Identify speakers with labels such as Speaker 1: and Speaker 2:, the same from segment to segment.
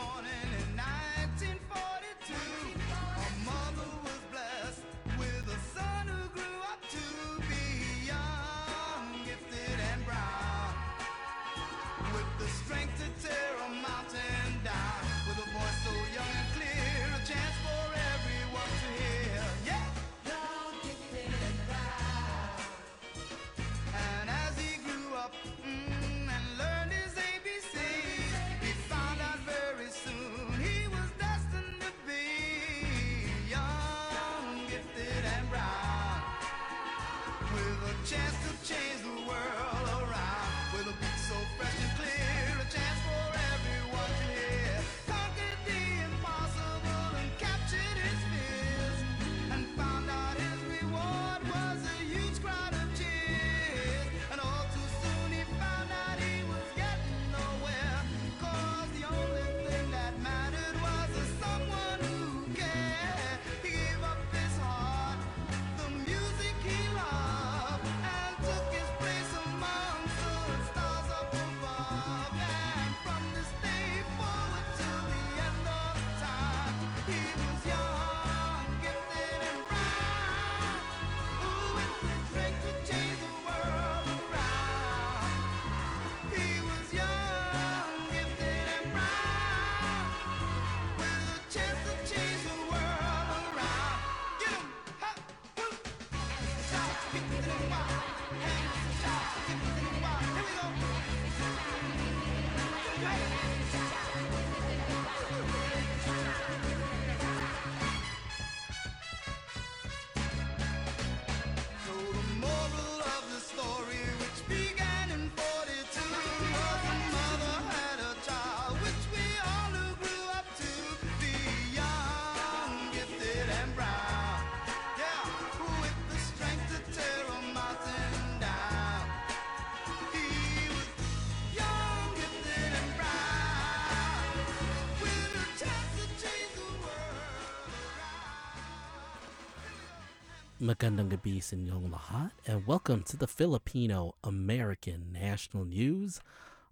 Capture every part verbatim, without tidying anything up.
Speaker 1: Magandang gabi sa inyong lahat, and welcome to the Filipino American National News.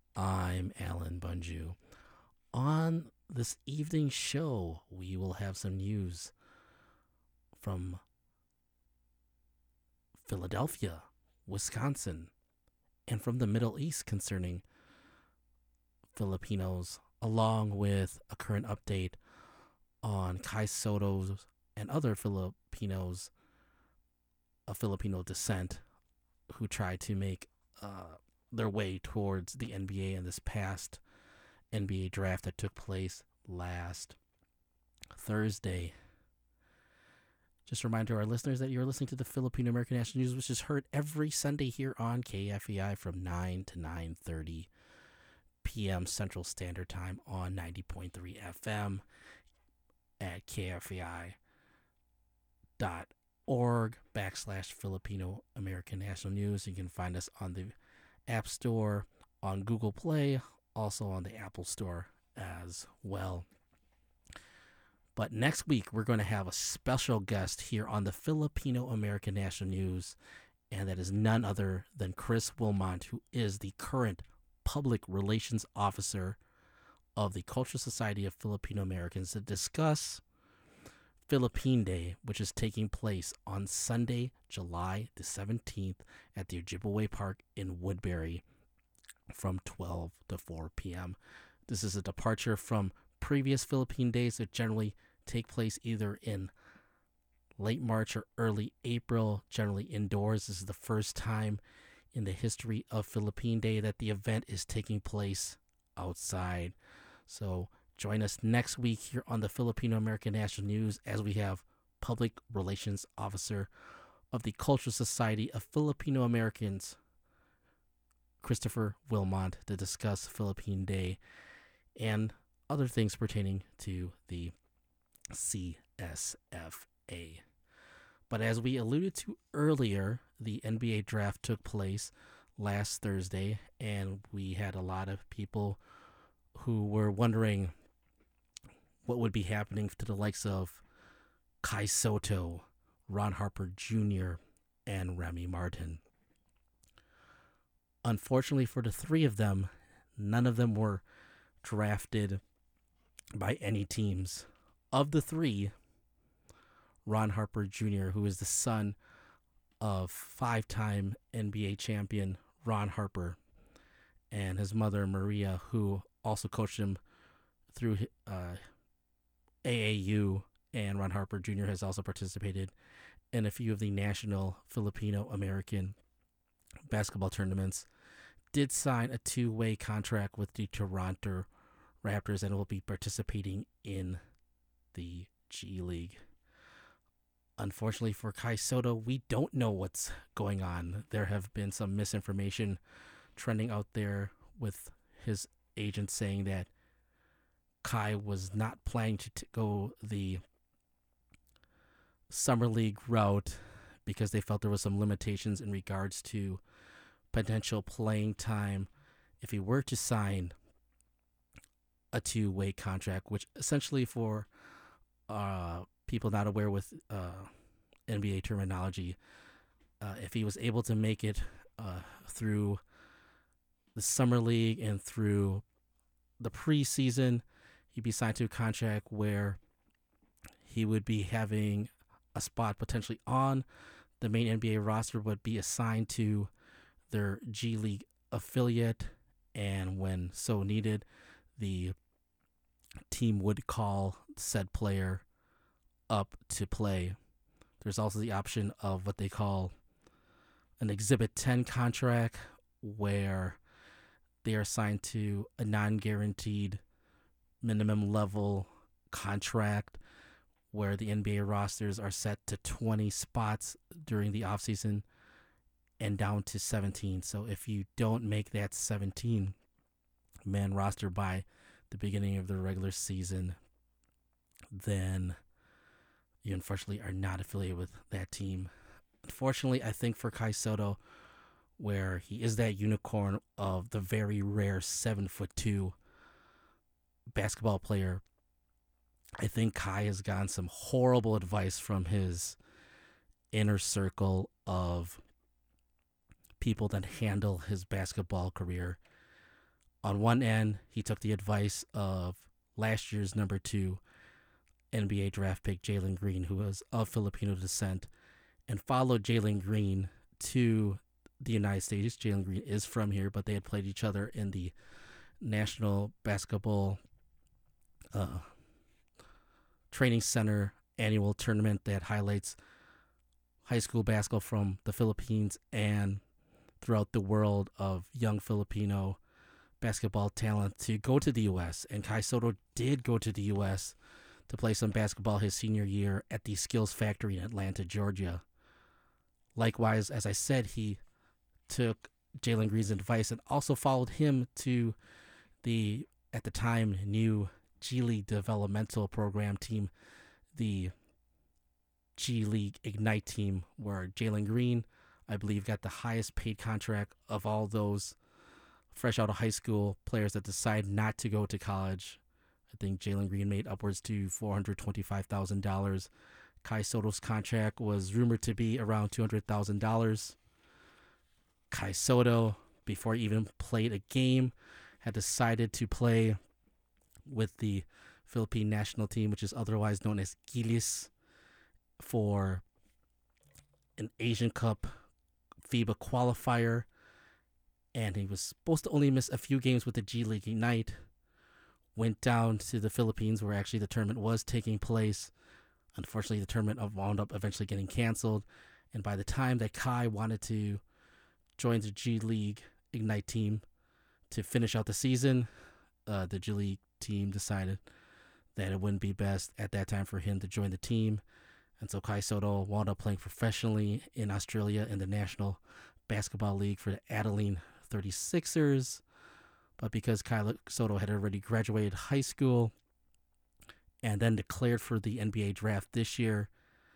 Speaker 1: I'm Alan Bunju. On this evening's show, we will have some news from Philadelphia, Wisconsin, and from the Middle East concerning Filipinos, along with a current update on Kai Soto's and other Filipinos of Filipino descent who tried to make uh, their way towards the N B A in this past N B A draft that took place last Thursday. Just a reminder to our listeners that you're listening to the Filipino American National News, which is heard every Sunday here on K F E I from nine to nine thirty p.m. Central Standard Time on ninety point three F M at K F E I dot org backslash Filipino American National News. You can find us on the App Store, on Google Play, also on the Apple Store as well. But next week, we're going to have a special guest here on the Filipino American National News, and that is none other than Chris Wilmont, who is the current Public Relations Officer of the Cultural Society of Filipino Americans, to discuss Philippine Day, which is taking place on Sunday, July the seventeenth at the Ojibwe Park in Woodbury from twelve to four p.m. This is a departure from previous Philippine Days that generally take place either in late March or early April, generally indoors. This is the first time in the history of Philippine Day that the event is taking place outside. So join us next week here on the Filipino American National News as we have Public Relations Officer of the Cultural Society of Filipino Americans, Christopher Wilmont, to discuss Philippine Day and other things pertaining to the C S F A. But as we alluded to earlier, the N B A draft took place last Thursday, and we had a lot of people who were wondering what would be happening to the likes of Kai Soto, Ron Harper Junior, and Remy Martin. Unfortunately for the three of them, none of them were drafted by any teams. Of the three, Ron Harper Junior, who is the son of five-time N B A champion Ron Harper, and his mother Maria, who also coached him through uh, A A U, and Ron Harper Junior has also participated in a few of the national Filipino American basketball tournaments, did sign a two-way contract with the Toronto Raptors and will be participating in the G League. Unfortunately for Kai Sotto, we don't know what's going on. There have been some misinformation trending out there with his agent saying that Kai was not planning to t- go the summer league route because they felt there was some limitations in regards to potential playing time if he were to sign a two-way contract, which essentially for uh, people not aware with uh, N B A terminology, uh, if he was able to make it uh, through the summer league and through the preseason, he'd be signed to a contract where he would be having a spot potentially on the main N B A roster, but be assigned to their G League affiliate, and when so needed, the team would call said player up to play. There's also the option of what they call an Exhibit ten contract, where they are assigned to a non-guaranteed minimum level contract where the N B A rosters are set to twenty spots during the offseason and down to seventeen. So if you don't make that seventeen-man roster by the beginning of the regular season, then you unfortunately are not affiliated with that team. Unfortunately, I think for Kai Sotto, where he is that unicorn of the very rare seven foot two basketball player, I think Kai has gotten some horrible advice from his inner circle of people that handle his basketball career. On one end, he took the advice of last year's number two N B A draft pick Jalen Green, who was of Filipino descent, and followed Jalen Green to the United States. Jalen Green is from here, but they had played each other in the National Basketball uh, Training Center annual tournament that highlights high school basketball from the Philippines and throughout the world of young Filipino basketball talent to go to the U S. And Kai Sotto did go to the U S to play some basketball his senior year at the Skills Factory in Atlanta, Georgia. Likewise, as I said, he took Jalen Green's advice and also followed him to the, at the time, new G League developmental program team, the G League Ignite team, where Jalen Green, I believe, got the highest paid contract of all those fresh out of high school players that decide not to go to college. I think Jalen Green made upwards to four hundred twenty-five thousand dollars. Kai Sotto's contract was rumored to be around two hundred thousand dollars. Kai Sotto, before he even played a game, had decided to play with the Philippine national team, which is otherwise known as Gilis, for an Asian Cup FIBA qualifier. And he was supposed to only miss a few games with the G League Ignite. Went down to the Philippines, where actually the tournament was taking place. Unfortunately, the tournament wound up eventually getting canceled. And by the time that Kai wanted to join the G League Ignite team to finish out the season, uh, the G League team decided that it wouldn't be best at that time for him to join the team. And so Kai Sotto wound up playing professionally in Australia in the National Basketball League for the Adelaide thirty-sixers. But because Kai Sotto had already graduated high school and then declared for the N B A draft this year,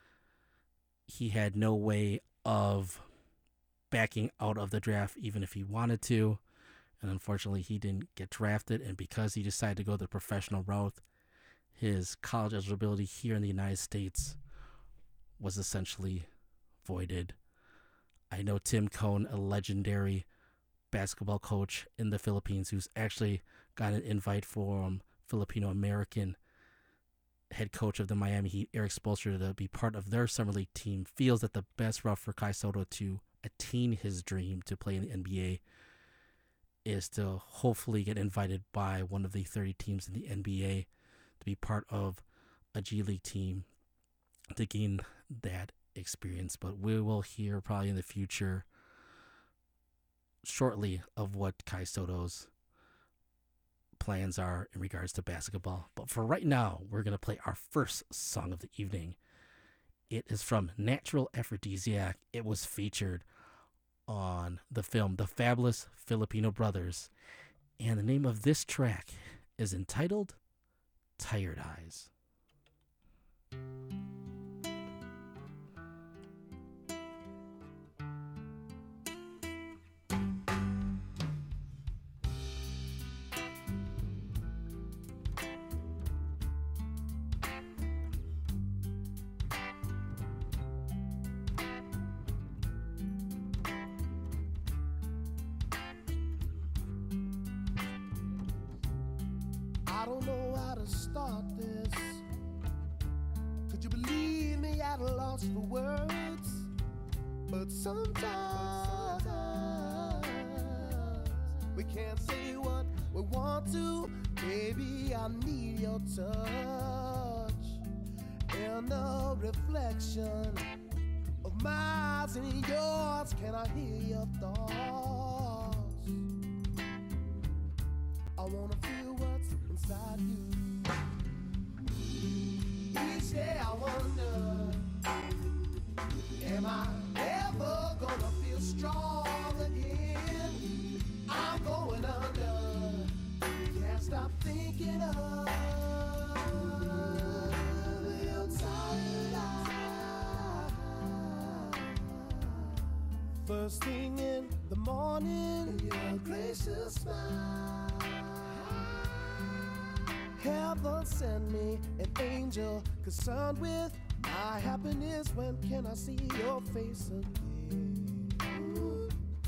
Speaker 1: he had no way of backing out of the draft even if he wanted to. And unfortunately, he didn't get drafted. And because he decided to go the professional route, his college eligibility here in the United States was essentially voided. I know Tim Cone, a legendary basketball coach in the Philippines, who's actually got an invite from Filipino American head coach of the Miami Heat, Eric Spoelstra, to be part of their summer league team, feels that the best route for Kai Sotto to attain his dream to play in the N B A is to hopefully get invited by one of the thirty teams in the N B A to be part of a G League team to gain that experience. But we will hear probably in the future shortly of what Kai Sotto's plans are in regards to basketball. But for right now, we're going to play our first song of the evening. It is from Natural Aphrodisiac. It was featured on the film The Fabulous Filipino Brothers, and the name of this track is entitled Tired Eyes.
Speaker 2: I don't know how to start this. Could you believe me at a loss for words? But sometimes we can't say what we want to. Baby, I need your touch and the reflection of my eyes in yours. Can I hear your thoughts? I wanna feel what's inside you. Each day I wonder, am I ever gonna feel strong again? I'm going under, can't stop thinking of your tired eyes. First thing in the morning, your gracious smile. Heaven send me an angel concerned with my happiness. When can I see your face again? Ooh,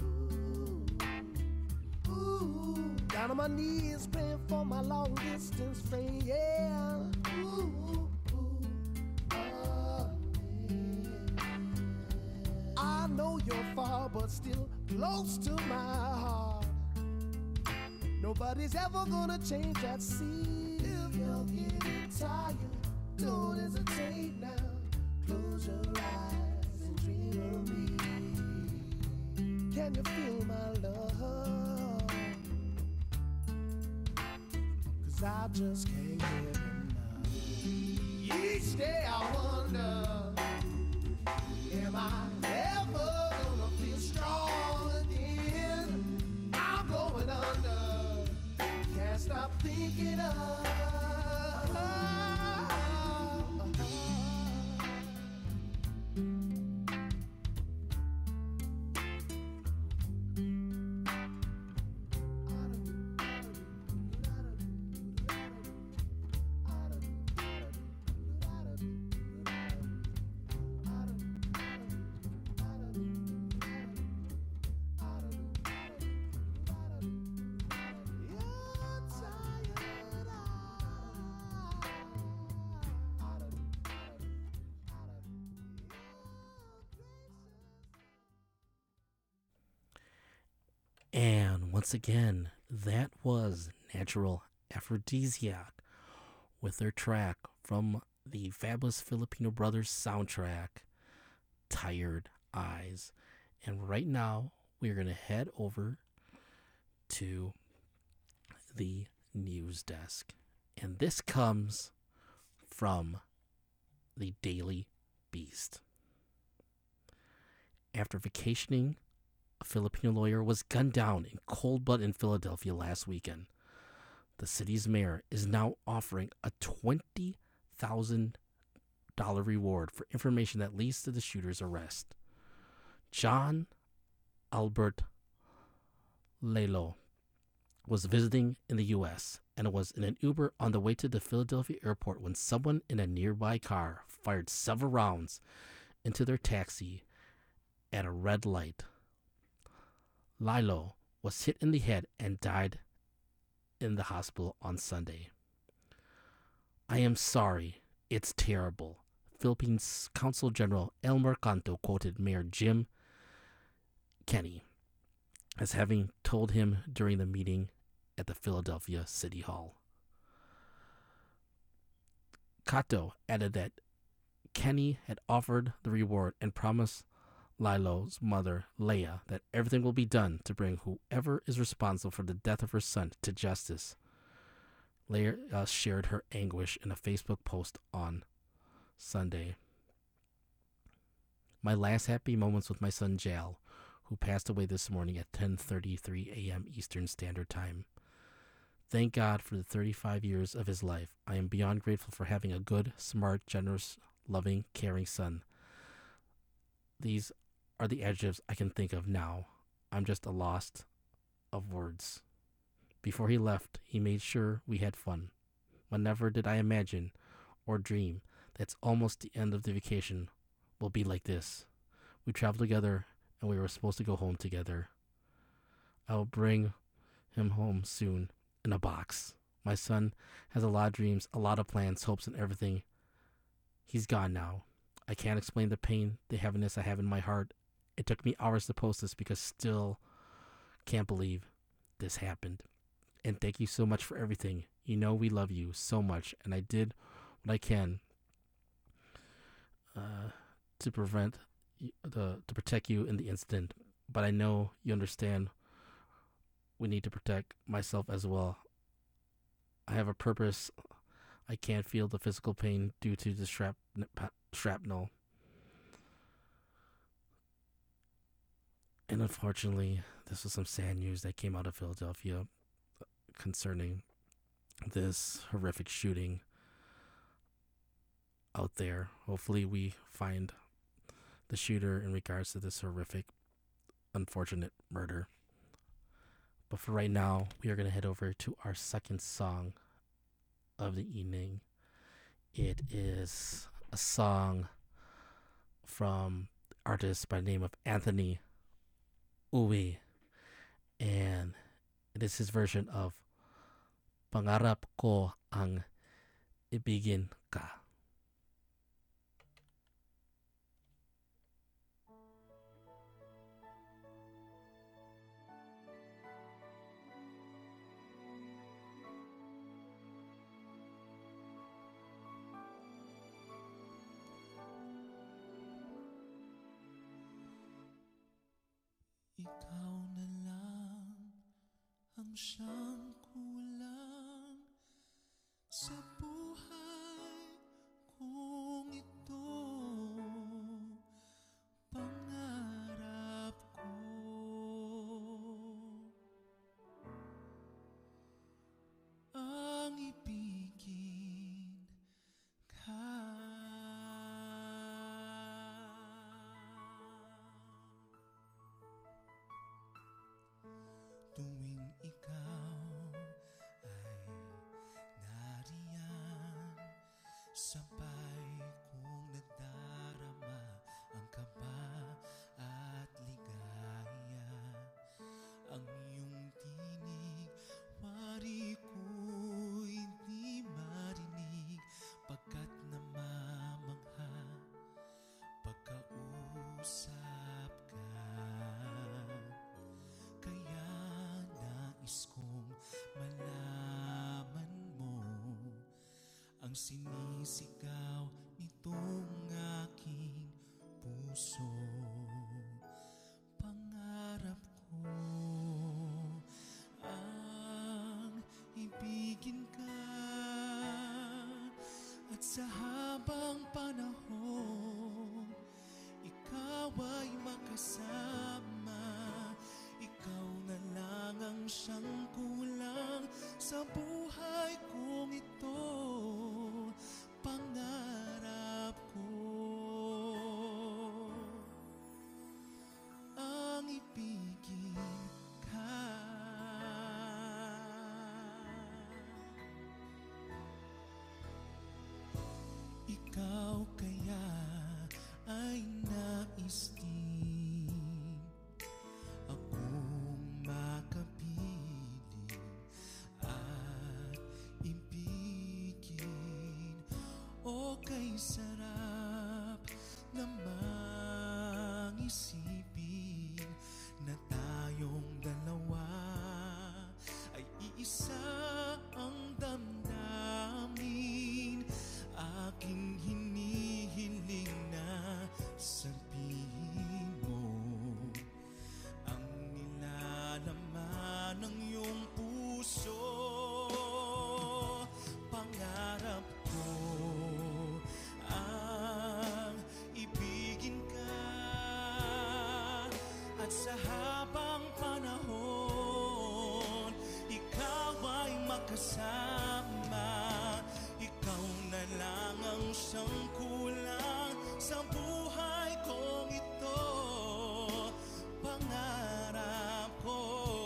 Speaker 2: ooh, ooh. Down on my knees praying for my long distance friend. Yeah. Ooh, ooh, oh, yeah. I know you're far, but still close to my heart. Nobody's ever gonna change that scene. If you're getting tired, don't hesitate now. Close your eyes and dream of me. Can you feel my love? 'Cause I just can't get enough. Each day I wonder, am I ever gonna feel strong again? I'm going under, can't stop thinking of.
Speaker 1: And once again, that was Natural Aphrodisiac with their track from the Fabulous Filipino Brothers soundtrack, Tired Eyes. And right now, we're going to head over to the news desk. And this comes from the Daily Beast. After vacationing, a Filipino lawyer was gunned down in cold blood in Philadelphia last weekend. The city's mayor is now offering a twenty thousand dollars reward for information that leads to the shooter's arrest. John Albert Lalo was visiting in the U S and was in an Uber on the way to the Philadelphia airport when someone in a nearby car fired several rounds into their taxi at a red light. Lilo was hit in the head and died in the hospital on Sunday. I am sorry. It's terrible. Philippines Consul General Elmer Canto quoted Mayor Jim Kenney as having told him during the meeting at the Philadelphia City Hall. Cato added that Kenney had offered the reward and promised Lilo's mother, Leah, that everything will be done to bring whoever is responsible for the death of her son to justice. Leah uh, shared her anguish in a Facebook post on Sunday. My last happy moments with my son Jal, who passed away this morning at ten thirty-three a.m. Eastern Standard Time. Thank God for the thirty-five years of his life. I am beyond grateful for having a good, smart, generous, loving, caring son. These are the adjectives I can think of now. I'm just a lost of words. Before he left, he made sure we had fun. Whenever did I imagine or dream that's almost the end of the vacation will be like this. We traveled together and we were supposed to go home together. I'll bring him home soon in a box. My son has a lot of dreams, a lot of plans, hopes, and everything. He's gone now. I can't explain the pain, the heaviness I have in my heart. It took me hours to post this because still can't believe this happened. And thank you so much for everything. You know we love you so much, and I did what I can uh, to prevent the to protect you in the incident. But I know you understand. We need to protect myself as well. I have a purpose. I can't feel the physical pain due to the shrap- shrapnel. And unfortunately, this was some sad news that came out of Philadelphia concerning this horrific shooting out there. Hopefully we find the shooter in regards to this horrific, unfortunate murder. But for right now, we are going to head over to our second song of the evening. It is a song from artist by the name of Anthony Uwe, and it is his version of Pangarap Ko Ang Ibigin Ka.
Speaker 2: Ikaw na lang ang siyang kulang sa buhay kong ito. Pangarap ko ang ibigin ka. Tuwing ikaw ay nariyan, sabay kong nadarama ang kaba at ligaya. Ang iyong tinig, wari ko'y di marinig, pagkat namamangha pagkausap ka. Kaya nais kong malaman mo ang sinisigaw nitong aking puso. Pangarap ko ang ibigin ka, at sa habang panahon ikaw ay makasama. Ikaw na lang ang siyang kulang sa buhay kong ito. Pangarap ko ang ibigin ka. Ikaw kaya ay nais din akong makapiling at ibigin.
Speaker 3: sarap namang isipin na tayong dalawa ay iisa ang damdamin. Aking hinihiling na sabihin mo ang nilalaman ng iyong puso. Pangarap ko ang ibigin ka at sa habang panahon ikaw ay makasama. Ikaw na lang ang siyang kulang sa buhay kong ito. Pangarap ko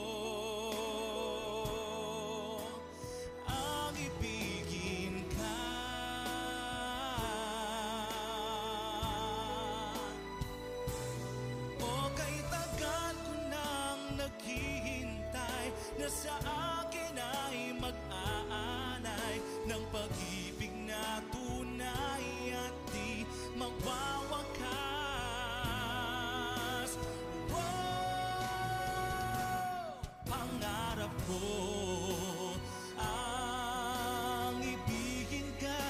Speaker 3: ang ibigin ka. O kay tagal ko nang naghihintay na sa akin ay mag-aanay ng pag-ibig na tunay at di magwawakas. Wow! Pangarap ko ang ibigin ka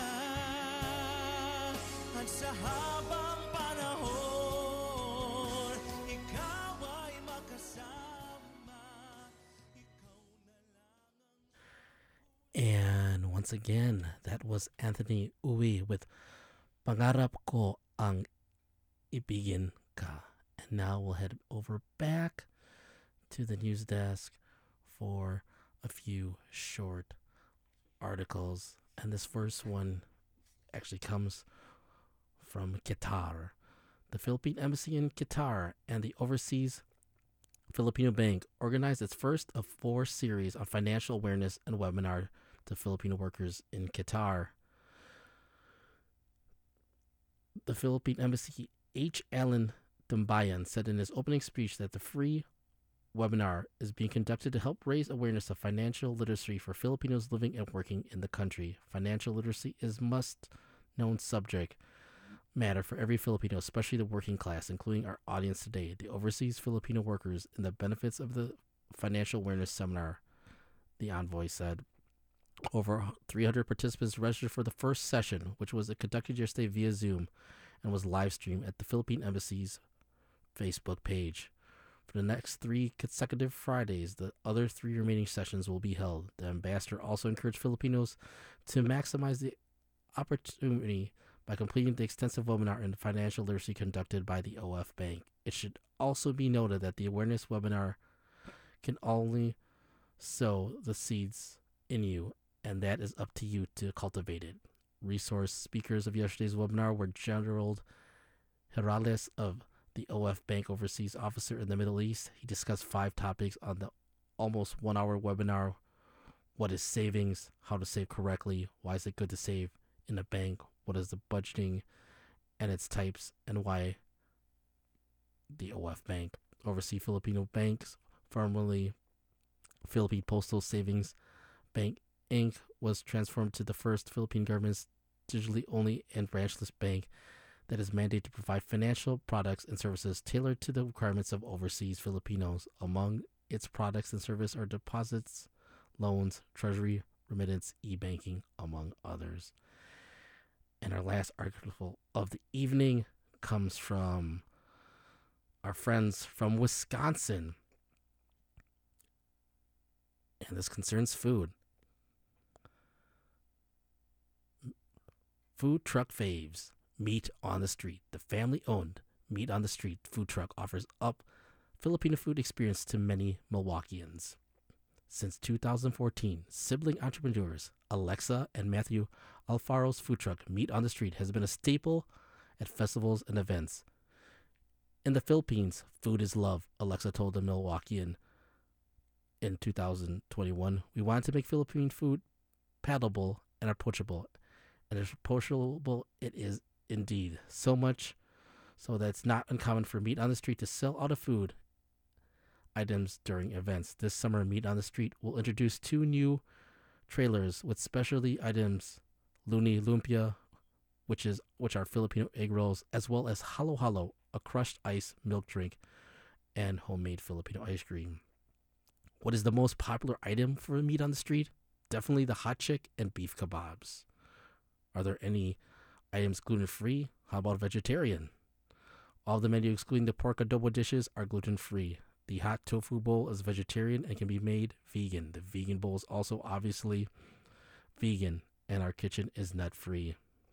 Speaker 3: at sa habang panahon ikaw ay makasama. Ikaw na lang ang...
Speaker 1: And once again, that was Anthony Uwi with Pangarap Ko Ang Ibigin Ka. And now we'll head over back to the news desk for a few short articles. And this first one actually comes from Qatar. The Philippine Embassy in Qatar and the Overseas Filipino Bank organized its first of four series on financial awareness and webinar to Filipino workers in Qatar. The Philippine Embassy H. Alan Dumbayan said in his opening speech that the free webinar is being conducted to help raise awareness of financial literacy for Filipinos living and working in the country. Financial literacy is must-known subject matter for every Filipino, especially the working class, including our audience today, the overseas Filipino workers, and the benefits of the financial awareness seminar, the envoy said. Over three hundred participants registered for the first session, which was conducted yesterday via Zoom and was live streamed at the Philippine Embassy's Facebook page. For the next three consecutive Fridays, the other three remaining sessions will be held. The ambassador also encouraged Filipinos to maximize the opportunity by completing the extensive webinar in financial literacy conducted by the O F Bank. It should also be noted that the awareness webinar can only sow the seeds in you, and that is up to you to cultivate it. Resource speakers of yesterday's webinar were Gerald Herales of the O F Bank Overseas Officer in the Middle East. He discussed five topics on the almost one-hour webinar. What is savings? How to save correctly? Why is it good to save in a bank? What is the budgeting and its types, and why the O F Bank, Overseas Filipino Banks, formerly Philippine Postal Savings Bank Incorporated, was transformed to the first Philippine government's digitally only and branchless bank that is mandated to provide financial products and services tailored to the requirements of overseas Filipinos. Among its products and services are deposits, loans, treasury, remittance, e-banking, among others. And our last article of the evening comes from our friends from Wisconsin. And this concerns food. Food truck faves. Meat on the Street. The family-owned Meat on the Street food truck offers up Filipino food experience to many Milwaukeeans. Since two thousand fourteen, sibling entrepreneurs Alexa and Matthew Alfaro's food truck Meat on the Street has been a staple at festivals and events. In the Philippines, food is love, Alexa told the Milwaukeean in two thousand twenty-one. We wanted to make Philippine food palatable and approachable, and as approachable it is indeed. So much so that it's not uncommon for Meat on the Street to sell out of food items during events. This summer, Meat on the Street will introduce two new trailers with specialty items, Luni Lumpia, which is which are Filipino egg rolls, as well as halo halo, a crushed ice milk drink, and homemade Filipino ice cream. What is the most popular item for meat on the street? Definitely the hot chick and beef kebabs. Are there any items gluten-free? How about vegetarian? All the menu excluding the pork adobo dishes are gluten-free. The hot tofu bowl is vegetarian and can be made vegan. The vegan bowl is also obviously vegan, and our kitchen is nut-free.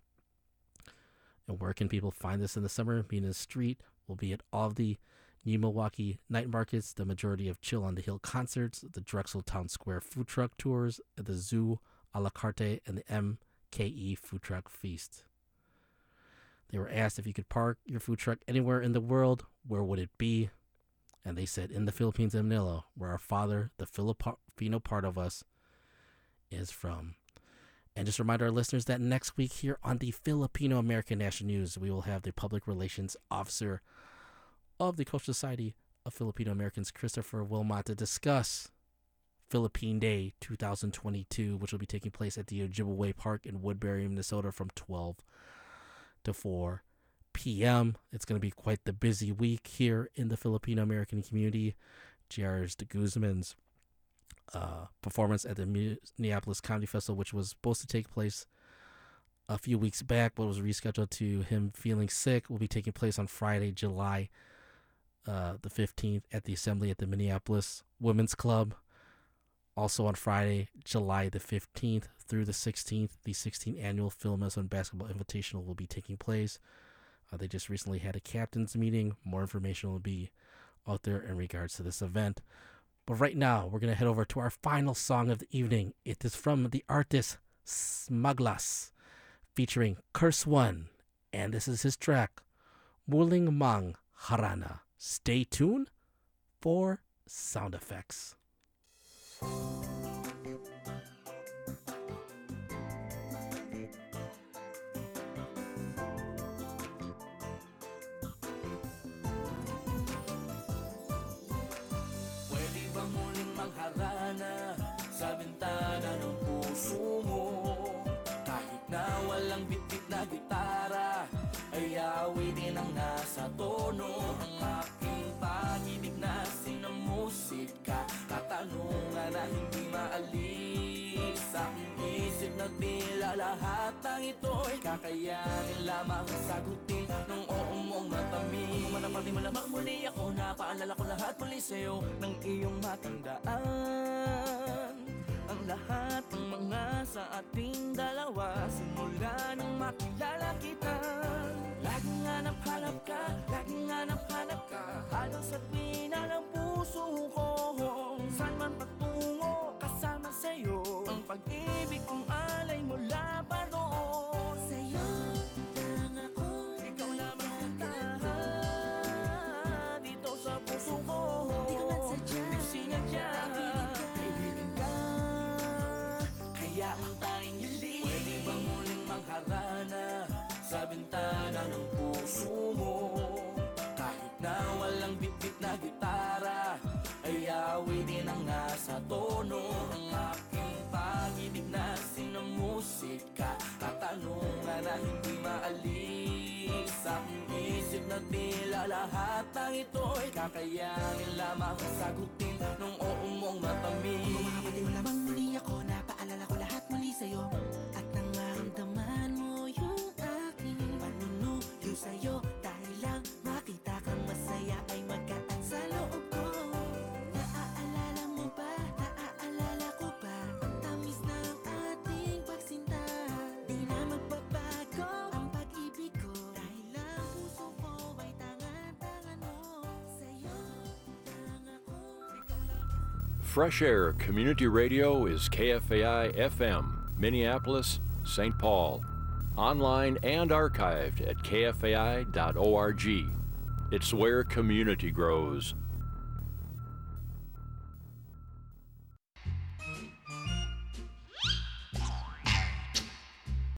Speaker 1: And where can people find this in the summer? Being in the street will be at all of the New Milwaukee night markets, the majority of Chill on the Hill concerts, the Drexel Town Square food truck tours, the Zoo a la carte, and the M K E food truck feast. They were asked if you could park your food truck anywhere in the world, where would it be? And they said in the Philippines and Manila, where our father, the Filipino part of us, is from. And just remind our listeners that next week here on the Filipino American National News, we will have the Public Relations Officer of the Cultural Society of Filipino Americans, Christopher Wilmot, to discuss Philippine Day twenty twenty-two, which will be taking place at the Ojibwe Park in Woodbury, Minnesota from twelve to four p.m. It's going to be quite the busy week here in the Filipino American community. J R's De Guzman's uh, performance at the Minneapolis Comedy Festival, which was supposed to take place a few weeks back, but was rescheduled to him feeling sick, will be taking place on Friday, July uh, the fifteenth at the Assembly at the Minneapolis Women's Club. Also on Friday, July the fifteenth through the sixteenth, the sixteenth Annual Phil Mickelson Basketball Invitational will be taking place. Uh, they just recently had a captain's meeting. More information will be out there in regards to this event. But right now, we're going to head over to our final song of the evening. It is from the artist Smaglas, featuring Curse One. And this is his track, Muling Mang Harana. Stay tuned for sound effects.
Speaker 3: Pwede ba muling mangharana sa bintana ng puso mo? Kahit na walang bitbit na gitara, ay awitin ang nasa tono. Ang aking pag-ibig na sinamusika, katanungan na hindi maalis sa aking isip na tila lahat ng ito'y kakayanin lamang sagutin ng oo mong matamis. Manapati malamang muli ako, napaalala ko lahat muli sa'yo ng iyong matandaan. Ang lahat ng mga sa ating dalawa, simula nang makilala kita. Laging hanap-hanap ka, laging hanap-hanap ka, halos sa pina ng puso ko. Saan man patungo, kasama sa'yo, ang pag-ibig kong alay mula pa roon. Sa'yo lang ako, ikaw lamang puntahan dito sa puso ko. Di ko man sadya, di sinadya, kaibigan ka. Kaya ang tanging hiling, pwede bang muling mangharana sa bintana ng puso mo? Kahit na walang bitbit na gitara, ay awitin ang nasa tono. Ang aking pag-ibig na sinamusika, katanungan na hindi maalis sa aking isip na tila lahat ng ito'y kakayanin lamang sagutin ng oo mong matamis.
Speaker 4: Bumabati mo lamang muli ako, napaalala ko lahat muli sa'yo, at nang maramdaman mo yung aking panunuyo sa'yo. Dahil lang makita kang masaya ay magkaan sa loob ko. Naaalala mo ba, naaalala ko ba, ang tamis ng ating pagsinta. Di na magbabago ang pag-ibig ko, dahil lang puso ko ay tangan-tangan mo. Sa'yo lang ako.
Speaker 5: Fresh Air Community Radio is K F A I F M, Minneapolis, Saint Paul. Online and archived at K F A I dot org. It's where community grows.